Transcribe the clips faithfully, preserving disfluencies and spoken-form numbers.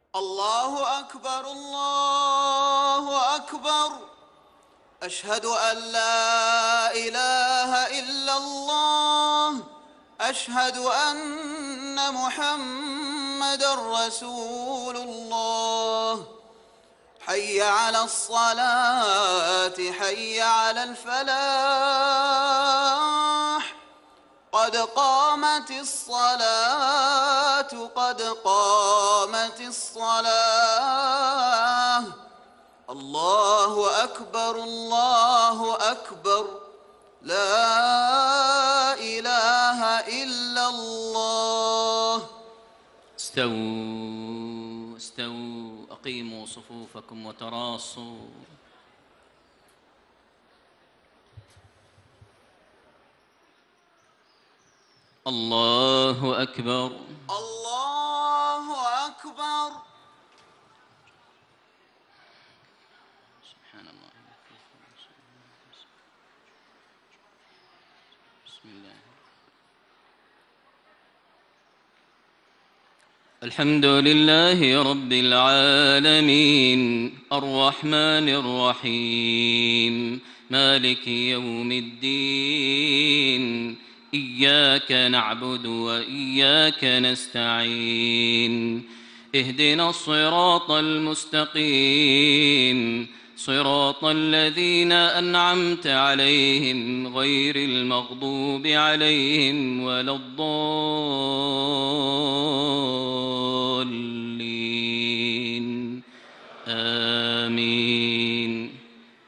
الله أكبر الله أكبر. أشهد أن لا إله إلا الله. أشهد أن محمدًا رسول الله. حي على الصلاة حي على الفلاح. قد قامت الصلاة قد قامت الصلاة. الله أكبر الله أكبر. لا إله إلا الله. استووا استووا أقيموا صفوفكم وتراصوا. الله أكبر الله أكبر. سبحان الله. بسم الله. الحمد لله رب العالمين الرحمن الرحيم مالك يوم الدين. إياك نعبد وإياك نستعين. اهدنا الصراط المستقيم صراط الذين أنعمت عليهم غير المغضوب عليهم ولا الضالين. آمين.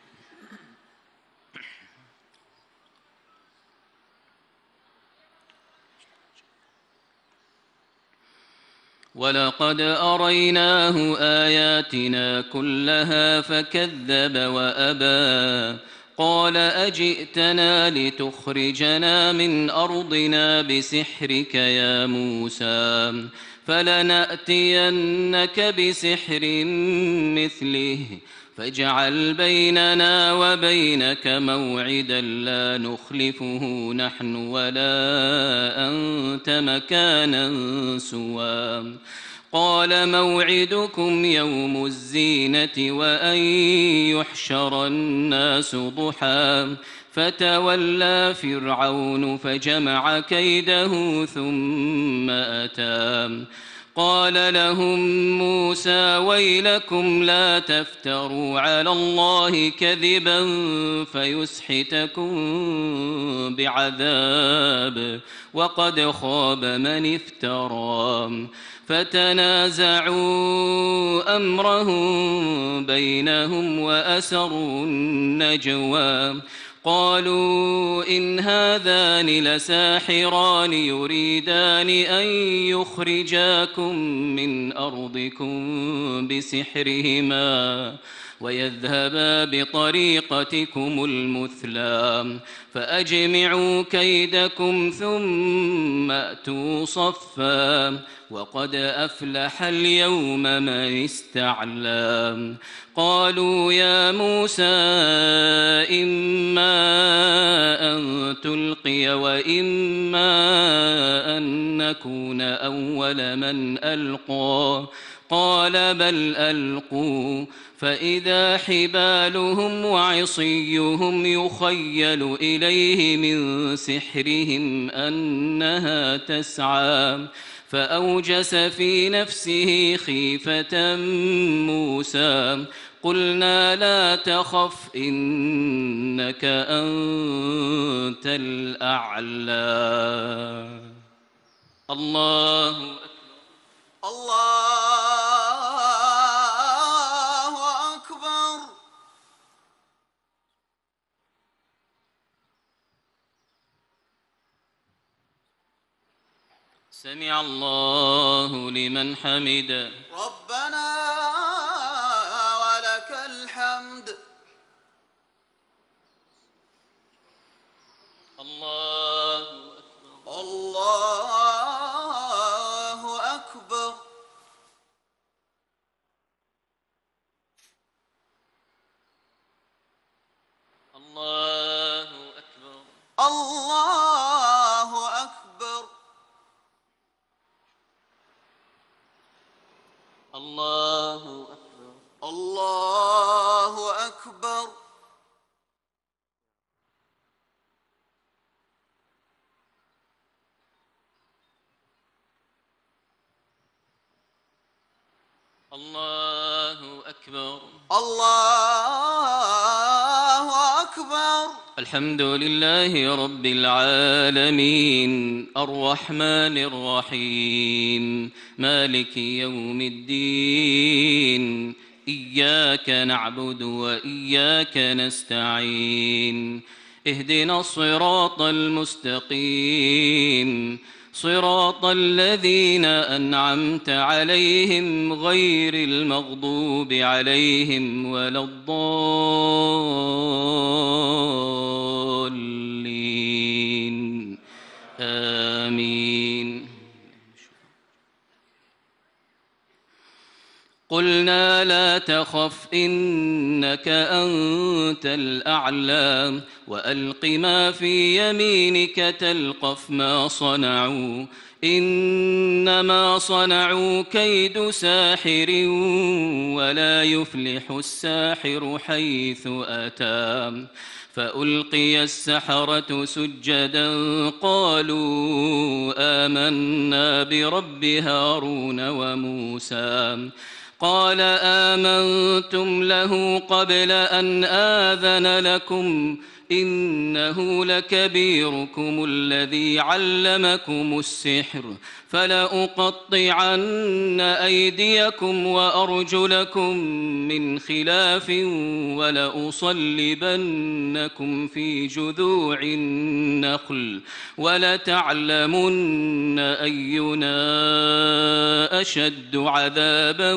ولقد أريناه آياتنا كلها فكذب وأبى. قال أجئتنا لتخرجنا من أرضنا بسحرك يا موسى فلنأتينك بسحر مثله فاجعل بيننا وبينك موعدا لا نخلفه نحن ولا أنت مكانا سوى. قال موعدكم يوم الزينة وأن يحشر الناس ضحى فتولى فرعون فجمع كيده ثم أتى. قال لهم موسى ويلكم لا تفتروا على الله كذبا فيسحتكم بعذاب وقد خاب من افترى. فتنازعوا أمرهم بينهم وأسروا النجوى. قالوا إن هذان لساحران يريدان أن يخرجاكم من أرضكم بسحرهما ويذهبا بطريقتكم المثلى فأجمعوا كيدكم ثم أتوا صفا وقد أفلح اليوم من استعلى. قالوا يا موسى إما أن تلقي وإما أن نكون أول من ألقى. قال بل ألقوا فإذا حبالهم وعصيهم يخيل إليه من سحرهم أنها تسعى. فأوجس في نفسه خيفة موسى. قلنا لا تخف إنك أنت الأعلى. الله أكبر. الله أكبر. سمع الله لمن حمده. ربنا ولك الحمد. الله أكبر. الله أكبر. الله أكبر. الله أكبر. الله أكبر. الله أكبر. الله أكبر. الله أكبر. الحمد لله رب العالمين الرحمن الرحيم مالك يوم الدين إياك نعبد وإياك نستعين اهدنا الصراط المستقيم صراط الذين أنعمت عليهم غير المغضوب عليهم ولا الضالين آمين. قلنا لا تخف إنك أنت الأعلى وألق ما في يمينك تلقف ما صنعوا إنما صنعوا كيد ساحر ولا يفلح الساحر حيث أتى. فألقي السحرة سجدا قالوا آمنا برب هارون وموسى قال آمنتم له قبل أن آذن لكم إنه لكبيركم الذي علمكم السحر فلأقطعن أيديكم وأرجلكم من خلاف ولأصلبنكم في جذوع النخل ولتعلمن أينا أشد عذابا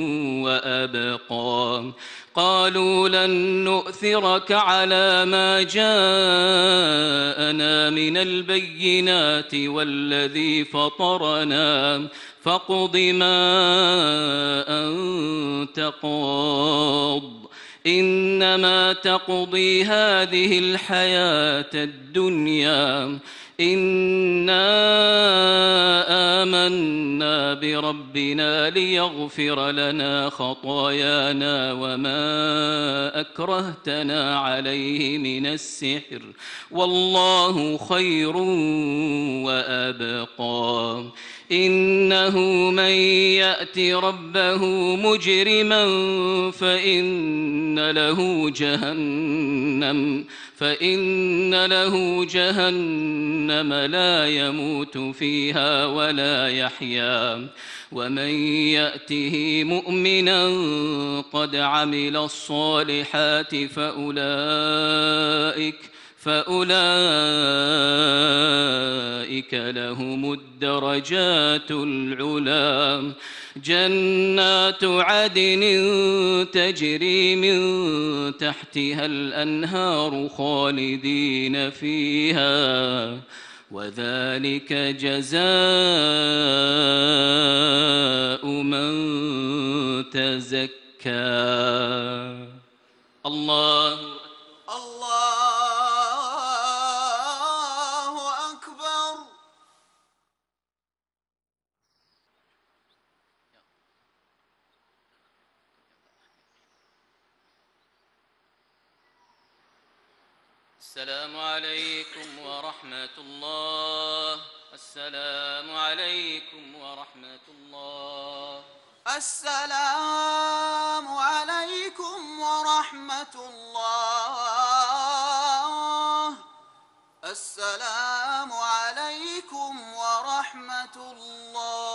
وأبقى. قالوا لن نؤثرك على ما جاءنا من البينات والذي فطرنا فاقض ما أنت قاض إنما تقضي هذه الحياة الدنيا إنا آمنا بربنا ليغفر لنا خطايانا وما أكرهتنا عليه من السحر والله خير وأبقى. إنه من يأت ربه مجرما فإن له جهنم فإن له جهنم لا يموت فيها ولا يحيا ومن يأته مؤمنا قد عمل الصالحات فأولئك فأولئك لهم الدرجات العلى جنات عدن تجري من تحتها الأنهار خالدين فيها وذلك جزاء من تزكى. الله الله أكبر. السلام عليكم ورحمة الله. السلام عليكم ورحمة الله. السلام عليكم ورحمة الله. السلام عليكم ورحمة الله.